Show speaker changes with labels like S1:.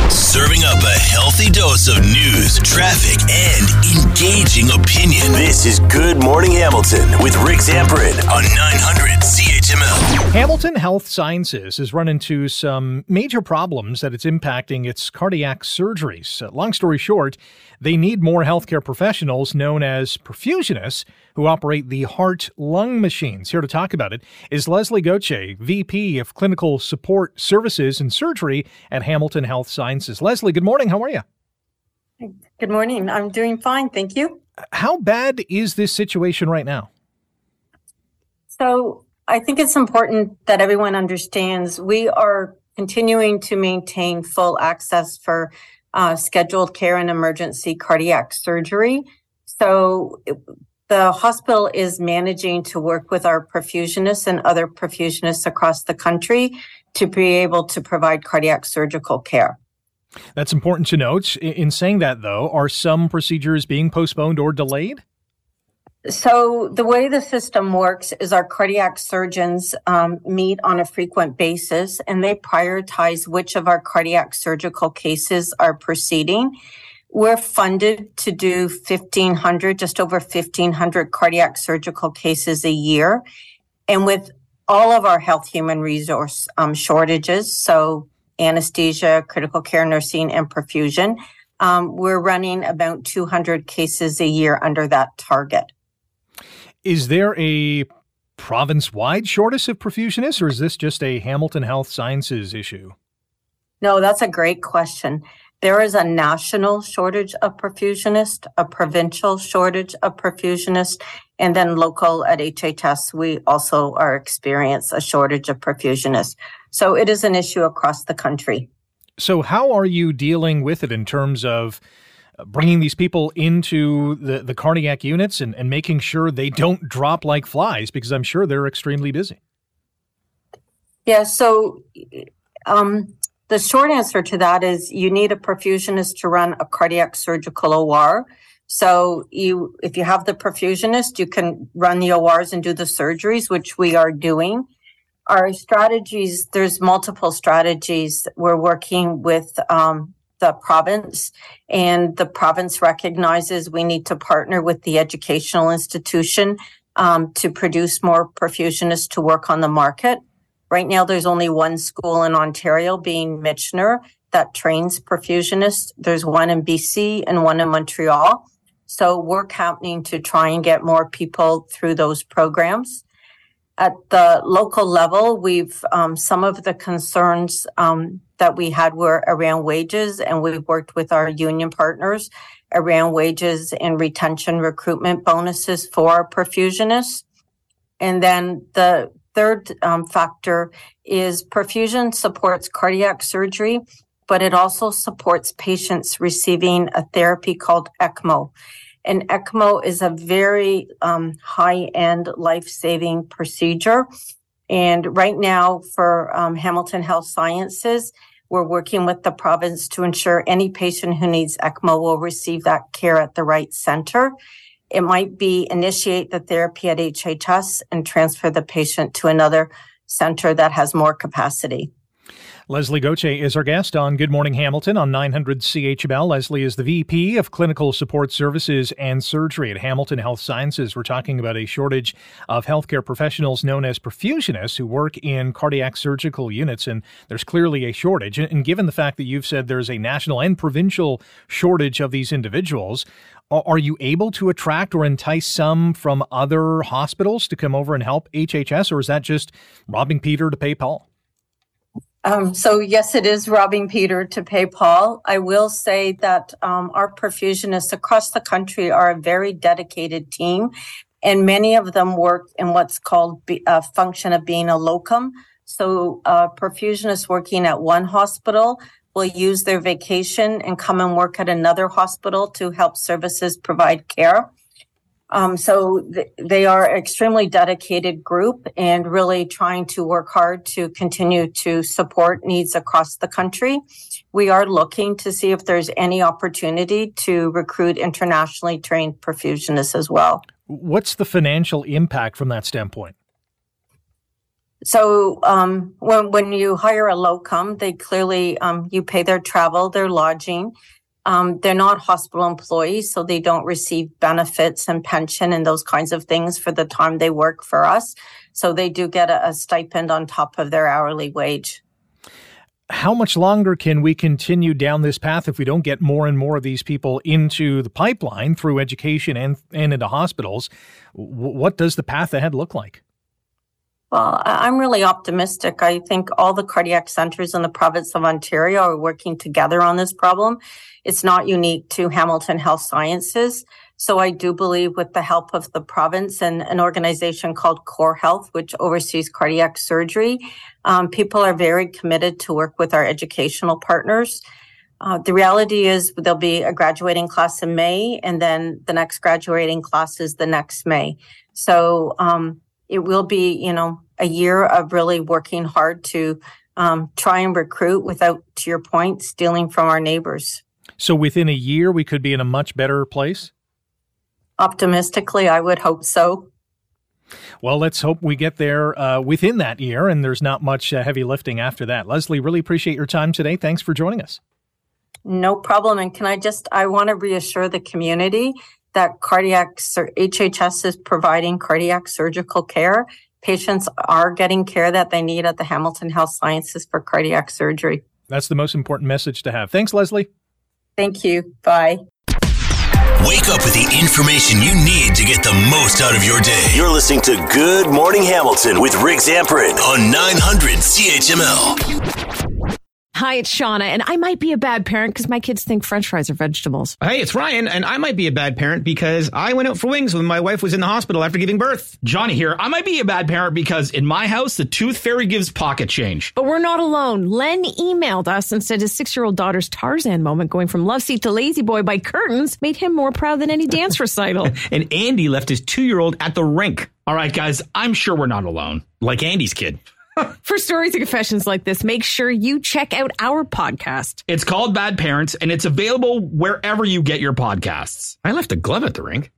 S1: Serving up a healthy dose of news, traffic, and engaging opinion. This is Good Morning Hamilton with Rick Zamperin on 900 CHML.
S2: Hamilton Health Sciences has run into some major problems that it's impacting its cardiac surgeries. Long story short, they need more healthcare professionals known as perfusionists who operate the heart-lung machines. Here to talk about it is Leslie Gauthier, VP of Clinical Support Services and Surgery at Hamilton Health Sciences. Leslie, good morning. How are you?
S3: Good morning. I'm doing fine. Thank you.
S2: How bad is this situation right now?
S3: So I think it's important that everyone understands we are continuing to maintain full access for scheduled care and emergency cardiac surgery. So the hospital is managing to work with our perfusionists and other perfusionists across the country to be able to provide cardiac surgical care.
S2: That's important to note. In saying that, though, are some procedures being postponed or delayed?
S3: So the way the system works is our cardiac surgeons meet on a frequent basis, and they prioritize which of our cardiac surgical cases are proceeding. We're funded to do 1,500, just over 1,500 cardiac surgical cases a year. And with all of our health human resource shortages, so anesthesia, critical care nursing, and perfusion, we're running about 200 cases a year under that target.
S2: Is there a province-wide shortage of perfusionists, or is this just a Hamilton Health Sciences issue?
S3: No, that's a great question. There is a national shortage of perfusionists, a provincial shortage of perfusionists, and then local at HHS, we also are experiencing a shortage of perfusionists. So it is an issue across the country.
S2: So how are you dealing with it in terms of bringing these people into the cardiac units and making sure they don't drop like flies? Because I'm sure they're extremely busy.
S3: Yeah, so the short answer to that is you need a perfusionist to run a cardiac surgical OR. So if you have the perfusionist, you can run the ORs and do the surgeries, which we are doing. Our strategies, there's multiple strategies. We're working with the province, and the province recognizes we need to partner with the educational institution to produce more perfusionists to work on the market. Right now, there's only one school in Ontario, being Michener, that trains perfusionists. There's one in BC and one in Montreal. So work happening to try and get more people through those programs. At the local level, we've some of the concerns that we had were around wages, and we've worked with our union partners around wages and retention recruitment bonuses for our perfusionists. And then the third factor is perfusion supports cardiac surgery, but it also supports patients receiving a therapy called ECMO. And ECMO is a very high-end life-saving procedure. And right now for Hamilton Health Sciences, we're working with the province to ensure any patient who needs ECMO will receive that care at the right center. It might be initiate the therapy at HHS and transfer the patient to another center that has more capacity.
S2: Leslie Gauthier is our guest on Good Morning Hamilton on 900 CHML. Leslie is the VP of Clinical Support Services and Surgery at Hamilton Health Sciences. We're talking about a shortage of healthcare professionals known as perfusionists who work in cardiac surgical units, and there's clearly a shortage. And given the fact that you've said there's a national and provincial shortage of these individuals, are you able to attract or entice some from other hospitals to come over and help HHS, or is that just robbing Peter to pay Paul?
S3: So yes, it is robbing Peter to pay Paul. I will say that our perfusionists across the country are a very dedicated team, and many of them work in what's called a function of being a locum. So perfusionists working at one hospital will use their vacation and come and work at another hospital to help services provide care. So they are an extremely dedicated group and really trying to work hard to continue to support needs across the country. We are looking to see if there's any opportunity to recruit internationally trained perfusionists as well.
S2: What's the financial impact from that standpoint?
S3: So when you hire a locum, they clearly, you pay their travel, their lodging. They're not hospital employees, so they don't receive benefits and pension and those kinds of things for the time they work for us. So they do get a stipend on top of their hourly wage.
S2: How much longer can we continue down this path if we don't get more and more of these people into the pipeline through education and into hospitals? What does the path ahead look like?
S3: Well, I'm really optimistic. I think all the cardiac centers in the province of Ontario are working together on this problem. It's not unique to Hamilton Health Sciences. So I do believe with the help of the province and an organization called Core Health, which oversees cardiac surgery, people are very committed to work with our educational partners. The reality is there'll be a graduating class in May, and then the next graduating class is the next May. So it will be, a year of really working hard to try and recruit without, to your point, stealing from our neighbors.
S2: So within a year, we could be in a much better place?
S3: Optimistically, I would hope so.
S2: Well, let's hope we get there within that year, and there's not much heavy lifting after that. Leslie, really appreciate your time today. Thanks for joining us.
S3: No problem. And I want to reassure the community that HHS is providing cardiac surgical care. Patients are getting care that they need at the Hamilton Health Sciences for cardiac surgery.
S2: That's the most important message to have. Thanks, Leslie.
S3: Thank you. Bye.
S1: Wake up with the information you need to get the most out of your day. You're listening to Good Morning Hamilton with Rick Zamperin on 900 CHML.
S4: Hi, it's Shauna, and I might be a bad parent because my kids think French fries are vegetables.
S5: Hey, it's Ryan, and I might be a bad parent because I went out for wings when my wife was in the hospital after giving birth.
S6: Johnny here. I might be a bad parent because in my house, the tooth fairy gives pocket change.
S4: But we're not alone. Len emailed us and said his 6-year-old daughter's Tarzan moment going from love seat to lazy boy by curtains made him more proud than any dance recital.
S6: And Andy left his 2-year-old at the rink. All right, guys, I'm sure we're not alone. Like Andy's kid.
S4: For stories and confessions like this, make sure you check out our podcast.
S6: It's called Bad Parents, and it's available wherever you get your podcasts.
S5: I left a glove at the rink.